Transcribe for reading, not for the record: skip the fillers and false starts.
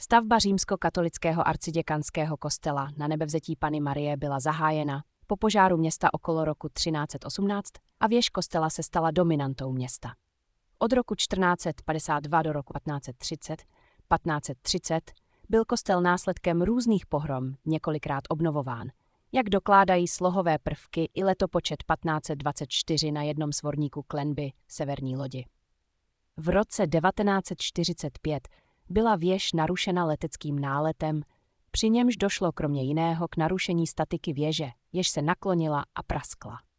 Stavba římskokatolického arciděkanského kostela Na Nebevzetí Panny Marie byla zahájena po požáru města okolo roku 1318 a věž kostela se stala dominantou města. Od roku 1452 do roku 1530 byl kostel následkem různých pohrom několikrát obnovován, jak dokládají slohové prvky i letopočet 1524 na jednom svorníku klenby severní lodi. V roce 1945 byla věž narušena leteckým náletem, při němž došlo kromě jiného k narušení statiky věže, jež se naklonila a praskla.